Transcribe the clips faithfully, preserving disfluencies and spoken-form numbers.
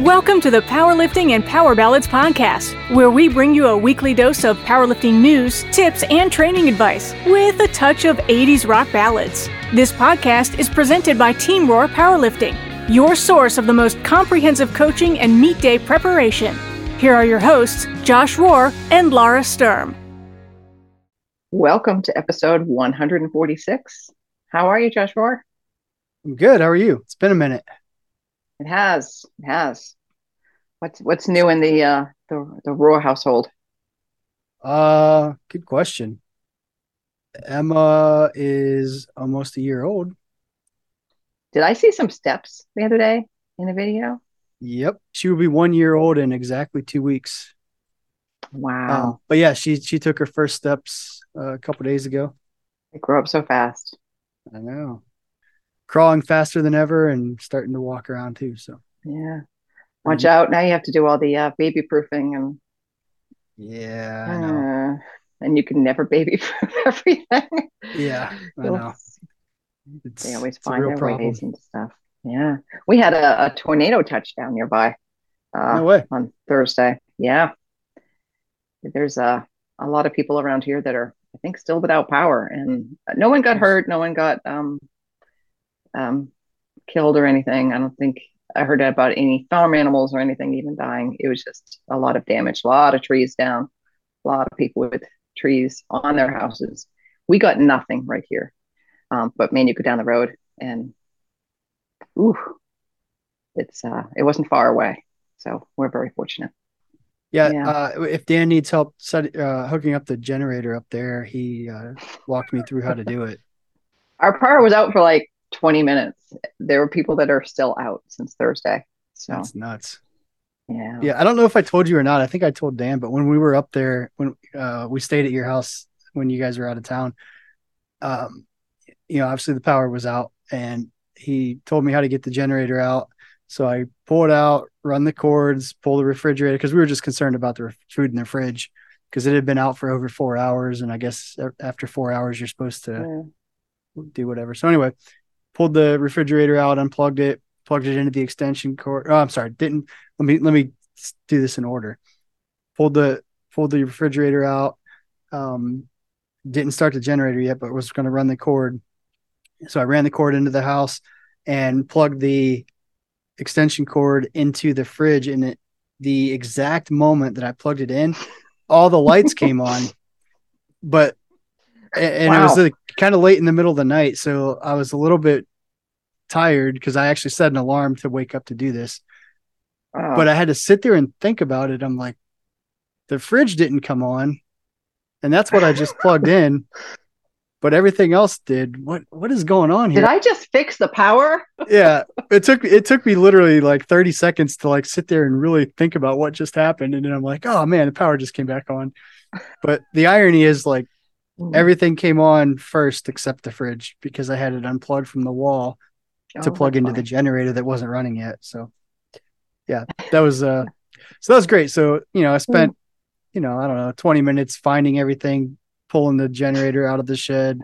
Welcome to the Powerlifting and Power Ballads podcast, where we bring you a weekly dose of powerlifting news, tips, and training advice with a touch of eighties rock ballads. This podcast is presented by Team Roar Powerlifting, your source of the most comprehensive coaching and meet day preparation. Here are your hosts, Josh Rohr and Laura Sturm. Welcome to episode one hundred forty-six. How are you, Josh Rohr? I'm good. How are you? It's been a minute. It has. It has. What's what's new in the uh, the the Rohr household? Uh, good question. Emma is almost a year old. Did I see some steps the other day in a video? Yep, she will be one year old in exactly two weeks. Wow! Um, but yeah, she she took her first steps uh, a couple days ago. They grow up so fast. I know. Crawling faster than ever and starting to walk around too. So yeah, watch mm-hmm. out! Now you have to do all the uh, baby proofing and yeah, I know. Uh, and you can never baby proof everything. Yeah, I know. It's, they always find their problem. ways and stuff. Yeah, we had a, a tornado touchdown nearby. Uh, no way. On Thursday. Yeah, there's a a lot of people around here that are, I think, still without power, and no one got hurt. No one got um. um, killed or anything. I don't think I heard about any farm animals or anything even dying. It was just a lot of damage, a lot of trees down, a lot of people with trees on their houses. We got nothing right here. Um, but man, you go down the road and ooh, it's uh, it wasn't far away. So we're very fortunate. Yeah, yeah. Uh, if Dan needs help set, uh, hooking up the generator up there, he uh, walked me through how to do it. Our power was out for like twenty minutes. There were people that are still out since Thursday. So that's nuts. Yeah. Yeah. I don't know if I told you or not. I think I told Dan, but when we were up there, when uh, we stayed at your house, when you guys were out of town, um, you know, obviously the power was out and he told me how to get the generator out. So I pull it out, run the cords, pull the refrigerator, because we were just concerned about the food in the fridge because it had been out for over four hours. And I guess after four hours, you're supposed to yeah. do whatever. So anyway, pulled the refrigerator out, unplugged it, plugged it into the extension cord. Oh, I'm sorry. Didn't let me, let me do this in order. Pulled the, pulled the refrigerator out. Um, didn't start the generator yet, but was going to run the cord. So I ran the cord into the house and plugged the extension cord into the fridge. And it, the exact moment that I plugged it in, all the lights came on, but and wow. It was like kind of late in the middle of the night. So I was a little bit tired because I actually set an alarm to wake up to do this. Oh. But I had to sit there and think about it. I'm like, the fridge didn't come on. And that's what I just plugged in. But everything else did. What What is going on here? Did I just fix the power? Yeah. It took it took me literally like thirty seconds to like sit there and really think about what just happened. And then I'm like, oh man, the power just came back on. But the irony is like, everything came on first except the fridge because I had it unplugged from the wall oh, to plug into funny. the generator that wasn't running yet. So yeah, that was uh so that was great. So, you know, I spent, you know, I don't know, twenty minutes finding everything, pulling the generator out of the shed,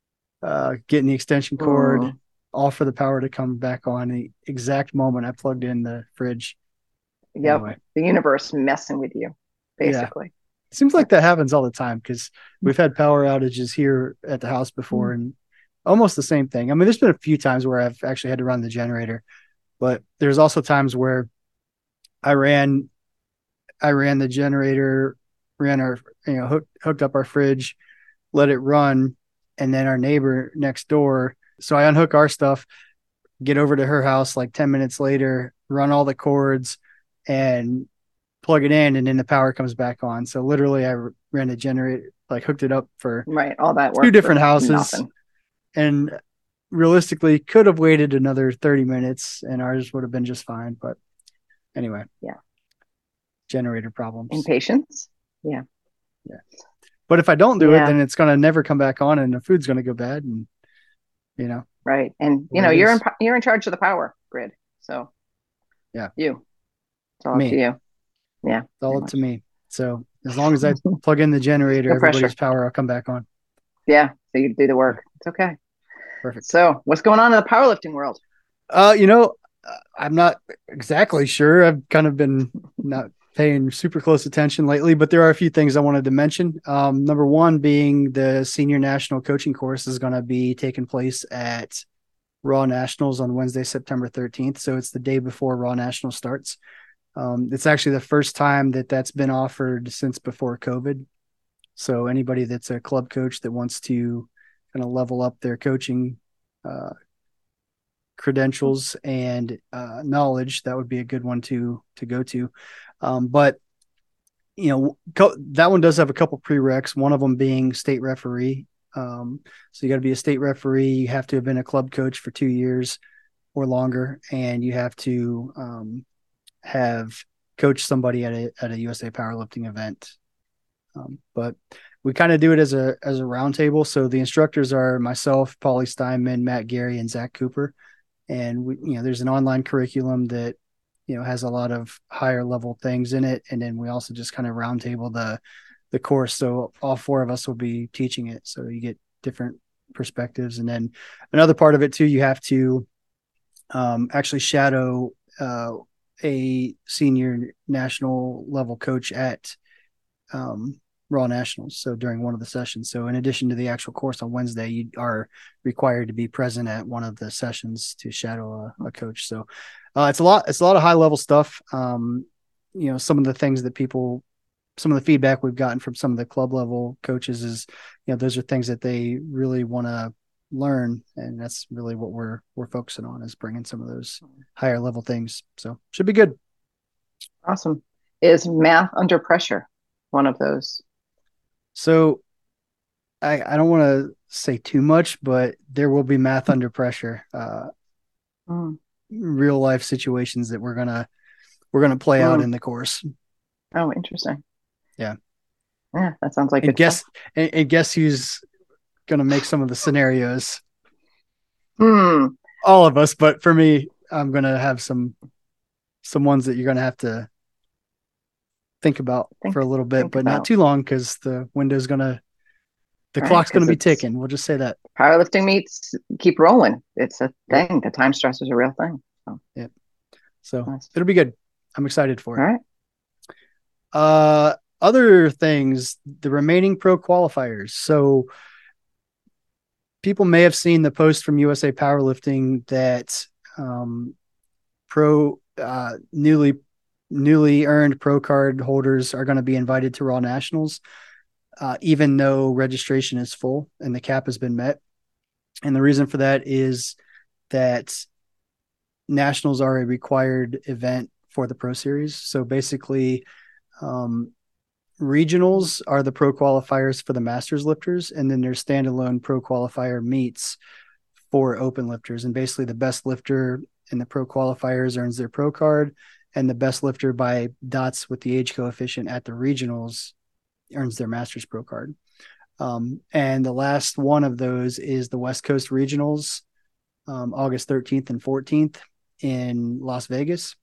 uh, getting the extension cord, oh. all for the power to come back on the exact moment I plugged in the fridge. Yep. Anyway. The universe messing with you, basically. Yeah. Seems like that happens all the time because we've had power outages here at the house before and almost the same thing. I mean, there's been a few times where I've actually had to run the generator, but there's also times where I ran, I ran the generator, ran our, you know, hooked, hooked up our fridge, let it run. And then our neighbor next door. So I unhook our stuff, get over to her house like ten minutes later, run all the cords and plug it in, and then the power comes back on. So literally I ran the generator, like hooked it up for right all that work two different houses nothing. And realistically could have waited another thirty minutes and ours would have been just fine. But anyway, yeah, generator problems, impatience. Yeah. Yeah. But if I don't do yeah. it, then it's going to never come back on and the food's going to go bad. And, you know, right. And, you know, you're in, you're in charge of the power grid. So, yeah, you, it's all me. up to you. Yeah. It's all up much. to me. So, as long as I plug in the generator, no everybody's pressure. power will come back on. Yeah. So, you do the work. It's okay. Perfect. So, what's going on in the powerlifting world? Uh, you know, I'm not exactly sure. I've kind of been not paying super close attention lately, but there are a few things I wanted to mention. Um, number one being the senior national coaching course is going to be taking place at Raw Nationals on Wednesday, September thirteenth. So it's the day before Raw National starts. Um, it's actually the first time that that's been offered since before COVID. So anybody that's a club coach that wants to kind of level up their coaching uh, credentials and uh, knowledge, that would be a good one to to go to. Um, but you know, co- that one does have a couple prereqs. One of them being state referee. Um, so you got to be a state referee. You have to have been a club coach for two years or longer, and you have to um, have coached somebody at a at a U S A powerlifting event. Um, but we kind of do it as a as a roundtable. So the instructors are myself, Paulie Steinman, Matt Gary, and Zach Cooper. And we, you know, there's an online curriculum that, you know, has a lot of higher level things in it. And then we also just kind of roundtable the, the course. So all four of us will be teaching it. So you get different perspectives. And then another part of it too, you have to um, actually shadow uh, a senior national level coach at um, Raw Nationals. So during one of the sessions. So in addition to the actual course on Wednesday, you are required to be present at one of the sessions to shadow a, a coach. So uh, it's a lot, it's a lot of high level stuff. Um, you know, some of the things that people, some of the feedback we've gotten from some of the club level coaches is, you know, those are things that they really want to learn. And that's really what we're, we're focusing on, is bringing some of those higher level things. So should be good. Awesome. Is math under pressure one of those? So I, I don't want to say too much, but there will be math under pressure, uh, mm. real life situations that we're going to, we're going to play mm. out in the course. Oh, interesting. Yeah. Yeah. That sounds like and good guess, stuff. And, and guess who's going to make some of the scenarios? Hmm. All of us. But for me, I'm going to have some, some ones that you're going to have to think about think, for a little bit, but about. not too long, because the window's going to, the right, clock's going to be ticking. We'll just say that. Powerlifting meets keep rolling. It's a thing. Yep. The time stress is a real thing. So. Yeah. So nice. It'll be good. I'm excited for it. All right. Uh, other things, the remaining pro qualifiers. So people may have seen the post from U S A Powerlifting that um, pro uh, newly newly earned pro card holders are going to be invited to Raw Nationals, uh, even though registration is full and the cap has been met. And the reason for that is that Nationals are a required event for the Pro Series. So basically, um, regionals are the pro qualifiers for the Masters lifters, and then there's standalone pro qualifier meets for open lifters. And basically the best lifter in the pro qualifiers earns their pro card, and the best lifter by dots with the age coefficient at the regionals earns their Masters pro card. Um, and the last one of those is the West Coast Regionals, um, August thirteenth and fourteenth in Las Vegas.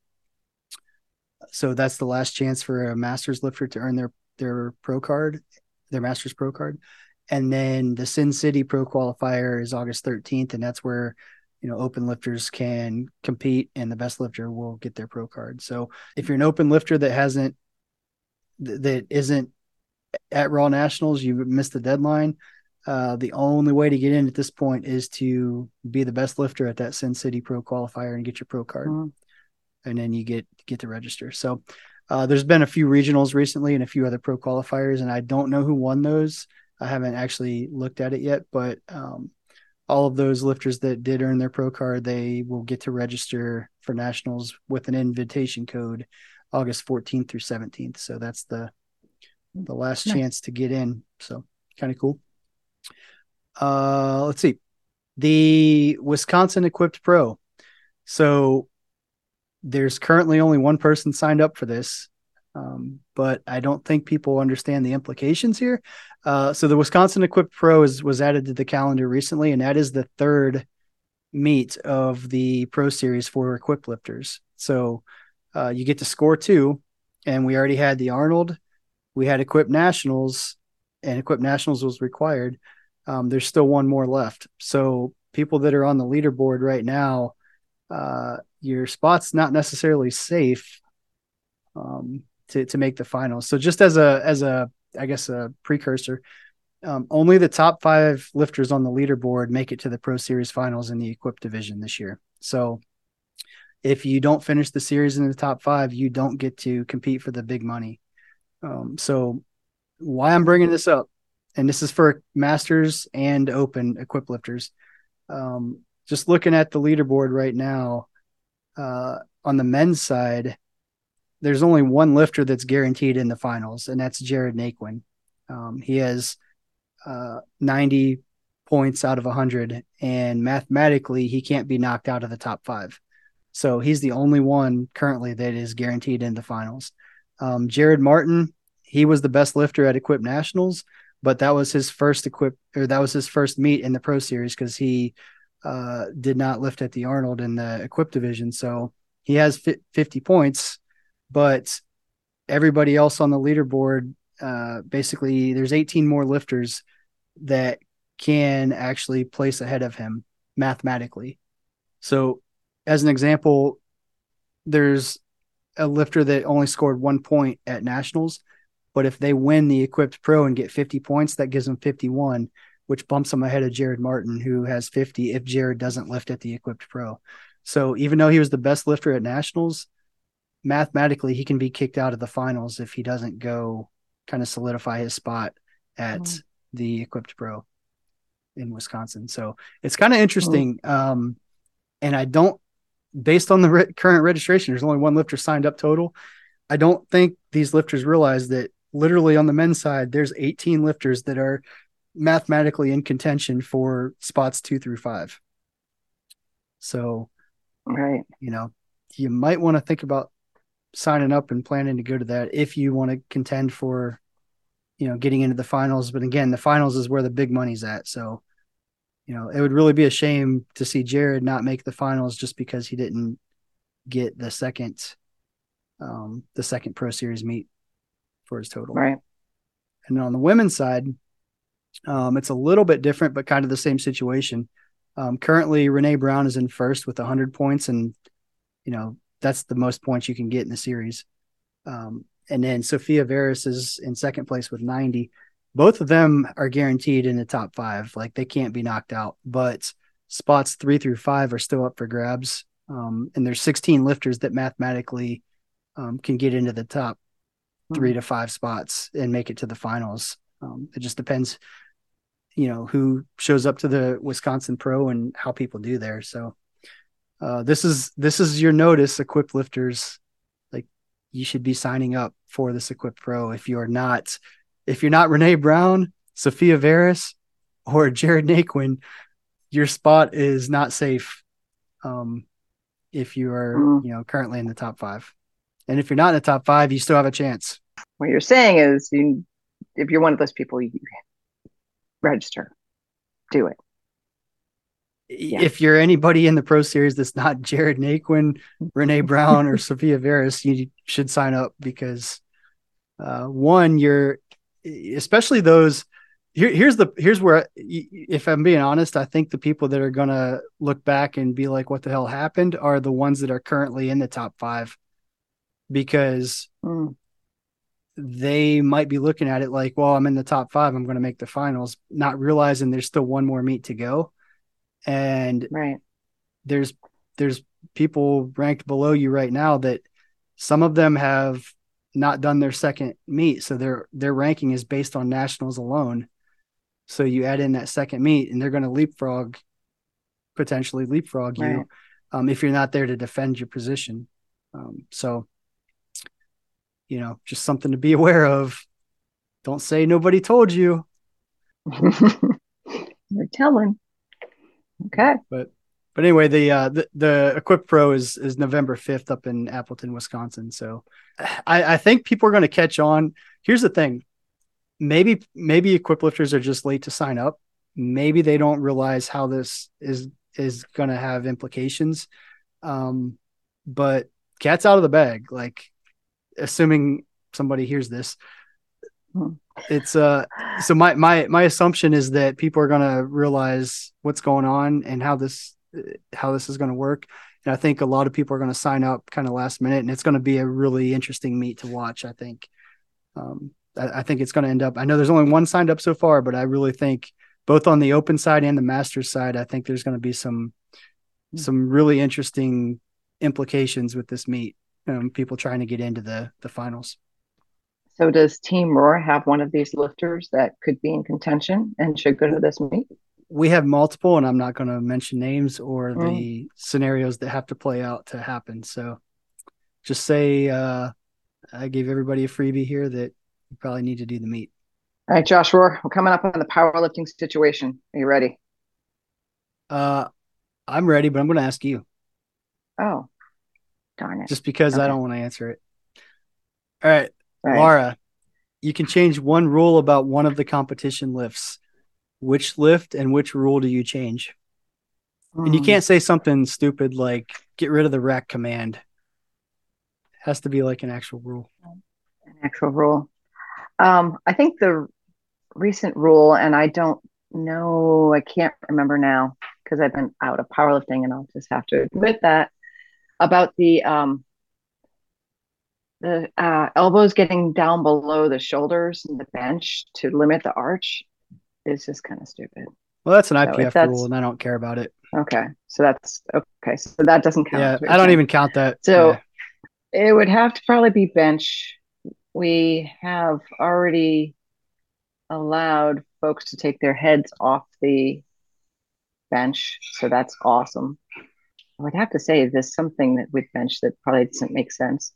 So that's the last chance for a Masters lifter to earn their, their pro card, their Masters pro card. And then the Sin City Pro Qualifier is August thirteenth. And that's where, you know, open lifters can compete and the best lifter will get their pro card. So if you're an open lifter that hasn't, that isn't at Raw Nationals, you missed the deadline. Uh, the only way to get in at this point is to be the best lifter at that Sin City Pro Qualifier and get your pro card. Mm-hmm. And then you get, get to register. So uh, there's been a few regionals recently and a few other pro qualifiers, and I don't know who won those. I haven't actually looked at it yet, but um, all of those lifters that did earn their pro card, they will get to register for nationals with an invitation code August fourteenth through seventeenth. So that's the, the last nice. chance to get in. So kind of cool. Uh, let's see. The Wisconsin Equipped Pro. So there's currently only one person signed up for this, um, but I don't think people understand the implications here. Uh, so the Wisconsin Equipped Pro is, was added to the calendar recently, and that is the third meet of the Pro Series for equipped lifters. So uh, you get to score two, and we already had the Arnold. We had Equipped Nationals, and Equipped Nationals was required. Um, there's still one more left. So people that are on the leaderboard right now, uh, your spot's not necessarily safe um, to to make the finals. So just as a as a I guess a precursor, um, only the top five lifters on the leaderboard make it to the Pro Series finals in the equipped division this year. So if you don't finish the series in the top five, you don't get to compete for the big money. Um, so why I'm bringing this up, and this is for masters and open equip lifters. Um, just looking at the leaderboard right now, uh, on the men's side, there's only one lifter that's guaranteed in the finals, and that's Jared Naquin. Um, he has uh, ninety points out of one hundred, and mathematically, he can't be knocked out of the top five. So he's the only one currently that is guaranteed in the finals. Um, Jared Martin, he was the best lifter at Equip Nationals, but that was his first equip or that was his first meet in the Pro Series because he uh, did not lift at the Arnold in the Equip division. So he has fifty points, but everybody else on the leaderboard, uh, basically, there's eighteen more lifters that can actually place ahead of him mathematically. So, as an example, there's a lifter that only scored one point at Nationals, but if they win the Equipped Pro and get fifty points, that gives them fifty-one, which bumps them ahead of Jared Martin, who has fifty if Jared doesn't lift at the Equipped Pro. So even though he was the best lifter at Nationals, mathematically he can be kicked out of the finals if he doesn't go kind of solidify his spot at mm. the Equipped Pro in Wisconsin. So it's kind of interesting. Mm. Um, and I don't, based on the re- current registration, there's only one lifter signed up total. I don't think these lifters realize that literally on the men's side, there's eighteen lifters that are mathematically in contention for spots two through five. So, right. You know, you might want to think about signing up and planning to go to that if you want to contend for, you know, getting into the finals. But again, the finals is where the big money's at. So, you know, it would really be a shame to see Jared not make the finals just because he didn't get the second, um, the second Pro Series meet for his total. Right. And on the women's side, um, it's a little bit different, but kind of the same situation. Um, currently, Renee Brown is in first with one hundred points, and you know that's the most points you can get in the series. Um, and then Sophia Veras is in second place with ninety. Both of them are guaranteed in the top five, like they can't be knocked out. But spots three through five are still up for grabs, um, and there's sixteen lifters that mathematically um, can get into the top three to five spots and make it to the finals. Um, it just depends, you know, who shows up to the Wisconsin Pro and how people do there. So uh, this is, this is your notice, equipped lifters. Like you should be signing up for this Equipped Pro. If you're not, if you're not Renee Brown, Sophia Veras, or Jared Naquin, your spot is not safe. Um, if you are, mm. you know, currently in the top five. And if you're not in the top five, you still have a chance. What you're saying is you, if you're one of those people, you register, do it. Yeah. If you're anybody in the Pro Series that's not Jared Naquin, Renee Brown, or Sophia Veras, you should sign up because uh, one, you're especially those. Here, here's the here's where, if I'm being honest, I think the people that are gonna look back and be like, "What the hell happened?" are the ones that are currently in the top five, because mm. they might be looking at it like, well, I'm in the top five, I'm going to make the finals, not realizing there's still one more meet to go. And right. there's, there's people ranked below you right now that some of them have not done their second meet. So their, their ranking is based on nationals alone. So you add in that second meet and they're going to leapfrog, potentially leapfrog right. you um, if you're not there to defend your position. Um, so, you know, just something to be aware of. Don't say nobody told you. You're telling. Okay. But but anyway, the uh the, the Equip Pro is is November fifth up in Appleton, Wisconsin. So I, I think people are going to catch on. Here's the thing. Maybe maybe Equip lifters are just late to sign up. Maybe they don't realize how this is is going to have implications. Um, but cat's out of the bag. Like, assuming somebody hears this, it's uh so my my my assumption is that people are going to realize what's going on and how this how this is going to work, And I think a lot of people are going to sign up kind of last minute, and it's going to be a really interesting meet to watch. I think, um, I, I think it's going to end up, I know there's only one signed up so far, but I really think both on the open side and the masters side, I think there's going to be some, some really interesting implications with this meet. Um, people trying to get into the, the finals. So does Team Roar have one of these lifters that could be in contention and should go to this meet? We have multiple, and I'm not going to mention names or Mm. the scenarios that have to play out to happen. So just say uh, I gave everybody a freebie here that you probably need to do the meet. All right, Josh Roar, we're coming up on the powerlifting situation. Are you ready? Uh, I'm ready, but I'm going to ask you. Oh, darn it. Just because Okay. I don't want to answer it. All right, Right. Laura, you can change one rule about one of the competition lifts. Which lift and which rule do you change? And you Mm, can't say something stupid like get rid of the rack command. It has to be like an actual rule. an actual rule. Um, I think the recent rule, and I don't know, I can't remember now because I've been out of powerlifting, and I'll just have to admit that, about the um, the uh, elbows getting down below the shoulders and the bench to limit the arch is just kind of stupid. Well, that's an So I P if F that's rule, and I don't care about it. okay, so that's okay. So that doesn't count. Yeah, is what I you're don't saying. even count that. So Yeah. it would have to probably be bench. We have already allowed folks to take their heads off the bench, so that's awesome. I would have to say there's something that with bench that probably doesn't make sense.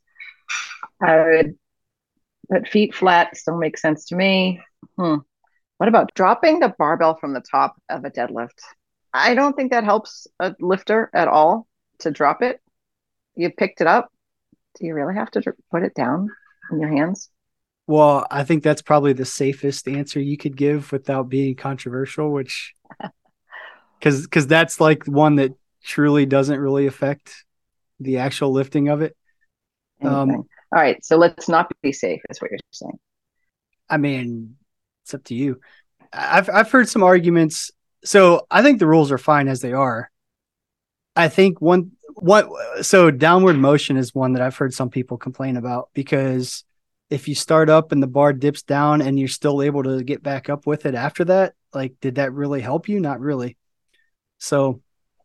I would put feet flat, still makes sense to me. Hmm. What about dropping the barbell from the top of a deadlift? I don't think that helps a lifter at all to drop it. You picked it up. Do you really have to put it down in your hands? Well, I think that's probably the safest answer you could give without being controversial, which because because that's like one that truly doesn't really affect the actual lifting of it. Anything. Um, All right, so let's not be safe, is what you're saying. I mean, it's up to you. I've I've heard some arguments. So I think the rules are fine as they are. I think one what so downward motion is one that I've heard some people complain about, because if you start up and the bar dips down and you're still able to get back up with it after that, like, did that really help you? Not really. So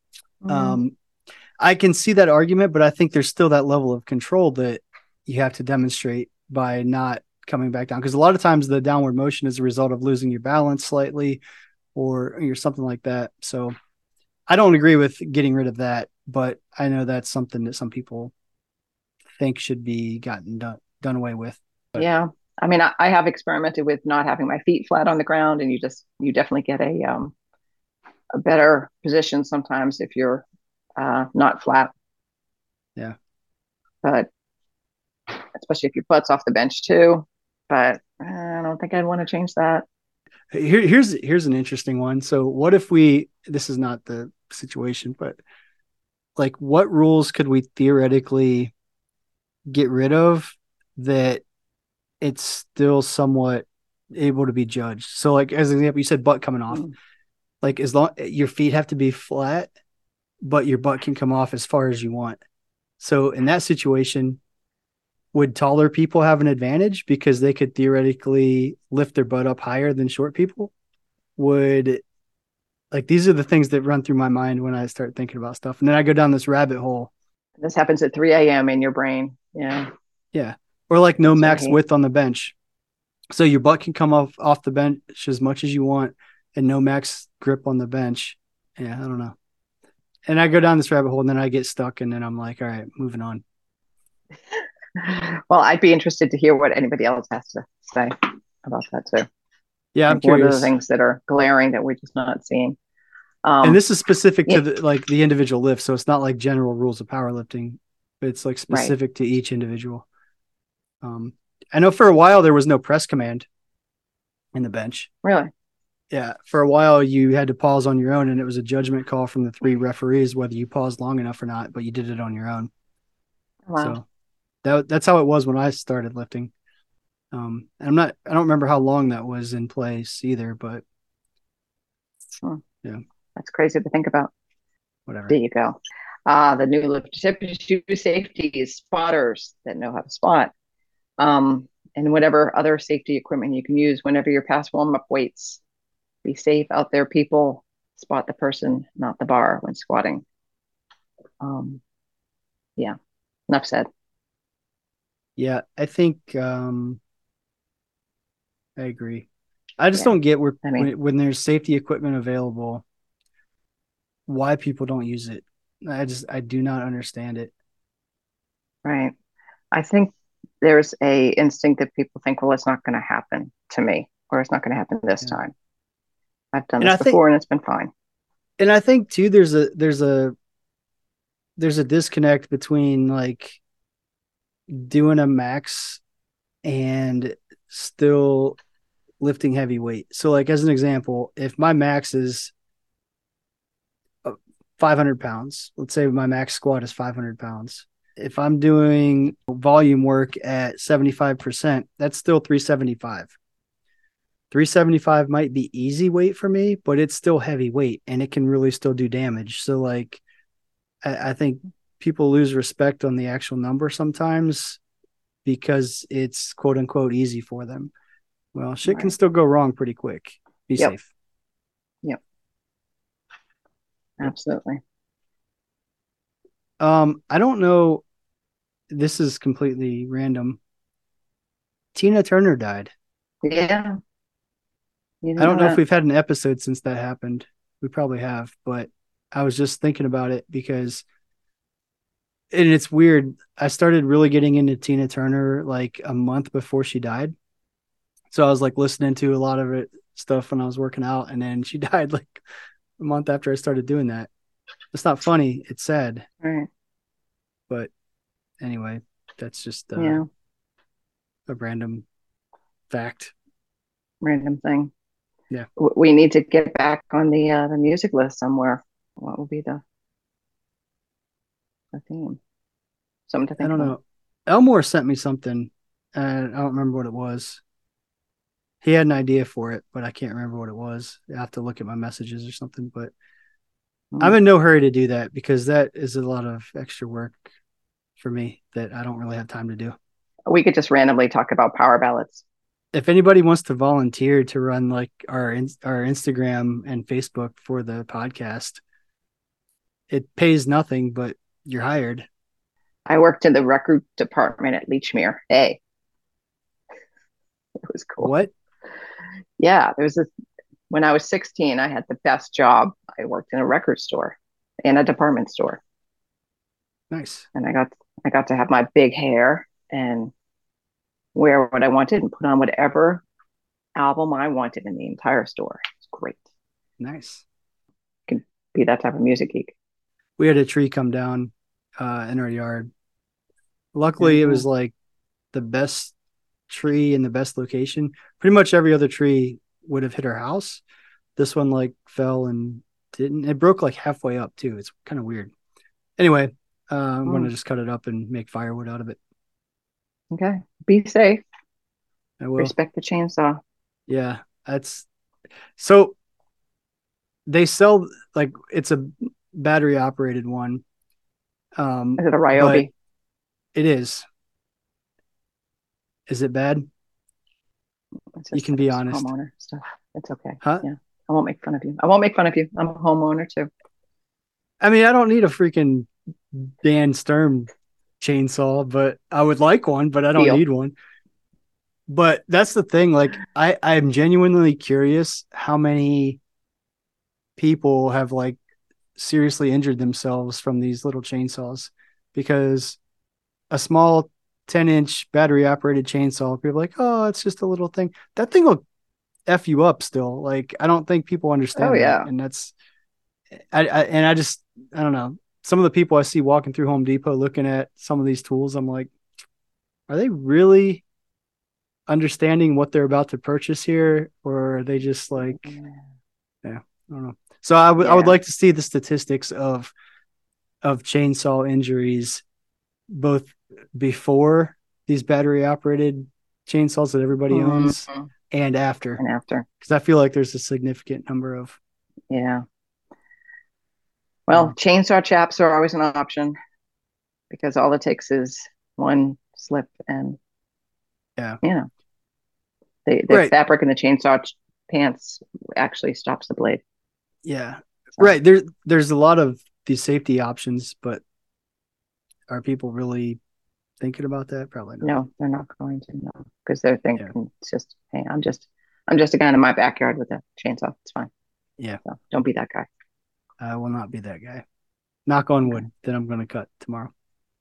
um, I can see that argument, but I think there's still that level of control that you have to demonstrate by not coming back down. Because a lot of times the downward motion is a result of losing your balance slightly or, or something like that. So I don't agree with getting rid of that, but I know that's something that some people think should be gotten done, done away with. But Yeah. I mean, I, I have experimented with not having my feet flat on the ground, and you just, you definitely get a, um, a better position sometimes if you're uh, not flat. Yeah. But especially if your butt's off the bench too. But I don't think I'd want to change that. Here, here's here's an interesting one. So what if we, this is not the situation, but like what rules could we theoretically get rid of that it's still somewhat able to be judged? So like as an example, you said butt coming off. Mm. Like as long your feet have to be flat, but your butt can come off as far as you want. So in that situation, would taller people have an advantage because they could theoretically lift their butt up higher than short people? Would, like, these are the things that run through my mind when I start thinking about stuff. And then I go down this rabbit hole. This happens at three a.m. in your brain. Yeah. Yeah. Or like no That's max right. width on the bench. So your butt can come off, off the bench as much as you want and no max grip on the bench. Yeah, I don't know. And I go down this rabbit hole and then I get stuck and then I'm like, all right, moving on. Well, I'd be interested to hear what anybody else has to say about that too. Yeah, I'm Like, what are curious. the things that are glaring that we're just not seeing? Um, And this is specific yeah. to the, like the individual lift. So it's not like general rules of powerlifting, but it's like Right. specific to each individual. Um, I know for a while there was no press command in the bench. Really? Yeah. For a while you had to pause on your own and it was a judgment call from the three referees, whether you paused long enough or not, but you did it on your own. Wow. So that, that's how it was when I started lifting. Um, and I'm not, I don't remember how long that was in place either, but Hmm. yeah, That's crazy to think about. whatever. There you go. Uh, the new lift tip shoe safeties, spotters that know how to spot, um, and whatever other safety equipment you can use whenever you're past warm up weights. Be safe out there, people. Spot the person, not the bar, when squatting. Um, yeah, enough said. Yeah, I think um, I agree. I just Yeah. don't get where I mean, when, when there's safety equipment available, why people don't use it. I just I do not understand it. right. I think there's a instinct that people think, well, it's not going to happen to me, or it's not going to happen this Yeah. time. I've done And this I think before and it's been fine. and I think too there's a there's a there's a disconnect between like doing a max and still lifting heavy weight. So like as an example, if my max is five hundred pounds, let's say my max squat is five hundred pounds. If I'm doing volume work at seventy-five percent, that's still three seventy-five. three seventy-five might be easy weight for me, but it's still heavy weight and it can really still do damage. So like, I, I think people lose respect on the actual number sometimes because it's quote unquote easy for them. Well, shit can Right. still go wrong pretty quick. Be Yep. safe. Yep. Absolutely. Um, I don't know. This is completely random. Tina Turner died. Yeah. You I didn't don't know know if that? we've had an episode since that happened. We probably have, but I was just thinking about it because, and it's weird. I started really getting into Tina Turner like a month before she died. So I was like listening to a lot of it stuff when I was working out, and then she died like a month after I started doing that. It's not funny. It's sad. Right. But anyway, that's just uh, Yeah. a random fact. Random thing. Yeah. W- We need to get back on the uh, the music list somewhere. What will be the the theme? Something to I think don't about. know. Elmore sent me something, and I don't remember what it was. He had an idea for it, but I can't remember what it was. I have to look at my messages or something. But Hmm. I'm in no hurry to do that because that is a lot of extra work for me that I don't really have time to do. We could just randomly talk about power ballads. If anybody wants to volunteer to run like our our Instagram and Facebook for the podcast, it pays nothing, but you're hired. I worked in the record department at Leechmere. Hey, it was cool. What? Yeah, there was this when I was sixteen, I had the best job. I worked in a record store and a department store. Nice. And I got I got to have my big hair and wear what I wanted and put on whatever album I wanted in the entire store. It's great. Nice. Can be that type of music geek. We had a tree come down uh, in our yard. Luckily, Mhm. it was like the best tree in the best location. Pretty much every other tree would have hit our house. This one like fell and didn't. It broke like halfway up too. It's kind of weird. Anyway, uh, I'm Mm. going to just cut it up and make firewood out of it. Okay. Be safe. I will. Respect the chainsaw. Yeah, that's so. They sell like it's a battery operated one. Um, Is it a but Ryobi? it is. Is it bad? It's You just, can be it's honest. homeowner stuff. It's okay. Huh? Yeah. I won't make fun of you. I won't make fun of you. I'm a homeowner too. I mean, I don't need a freaking Dan Sturm chainsaw, but I would like one, but I don't Deal. need one. But that's the thing. Like, I, I'm genuinely curious how many people have like seriously injured themselves from these little chainsaws because a small ten inch battery operated chainsaw, people are like, oh, it's just a little thing. That thing will F you up still. Like, I don't think people understand Oh, that. yeah. And that's, I, I, and I just, I don't know. Some of the people I see walking through Home Depot looking at some of these tools, I'm like, are they really understanding what they're about to purchase here? Or are they just like, yeah, I don't know. So I would, I would Yeah. like to see the statistics of, of chainsaw injuries, both before these battery operated chainsaws that everybody owns Mhm. and after, And after. because I feel like there's a significant number of. Yeah. Well, Um, chainsaw chaps are always an option because all it takes is one slip and, Yeah. you know, the, the Right. fabric in the chainsaw ch- pants actually stops the blade. Yeah. So, Right. There, there's a lot of these safety options, but are people really thinking about that? Probably not. no, they're not going to know because they're thinking Yeah. it's just, hey, I'm just, I'm just a guy in my backyard with a chainsaw. It's fine. Yeah. So don't be that guy. I will not be that guy. Knock on Okay. wood that I'm going to cut tomorrow.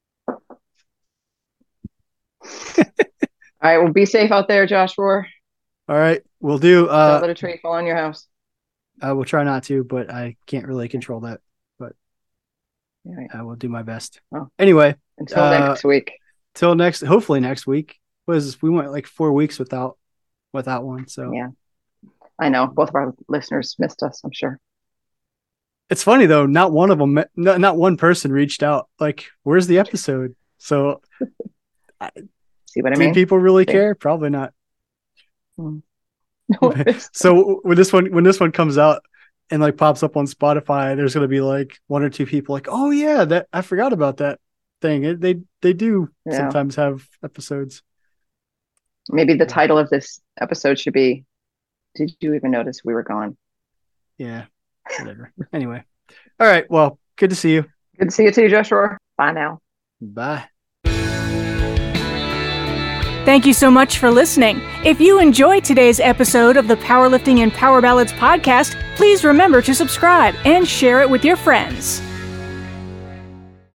All right. Well, be safe out there, Josh Rohr. All right. We'll do. Don't Uh, let a tree fall on your house. I will try not to, but I can't really control that. But All right. I will do my best. Oh. Anyway, Until uh, next week. till next, hopefully next week. Was we went like four weeks without without one. So Yeah. I know. Both of our listeners missed us, I'm sure. it's funny though. Not one of them, not, not one person reached out. Like, where's the episode? So See what I do mean? people really See? care? Probably not. Mm. No, it's- So when this one when this one comes out and like pops up on Spotify, there's gonna be like one or two people like, oh yeah, that I forgot about that thing. It, they they do Yeah. sometimes have episodes. Maybe the title of this episode should be, Did You Even Notice We Were Gone? Yeah, whatever. Anyway, all right. Well, good to see you. Good to see you too, Josh Rohr. Bye now. Bye. Thank you so much for listening. If you enjoyed today's episode of the Powerlifting and Power Ballads podcast, please remember to subscribe and share it with your friends.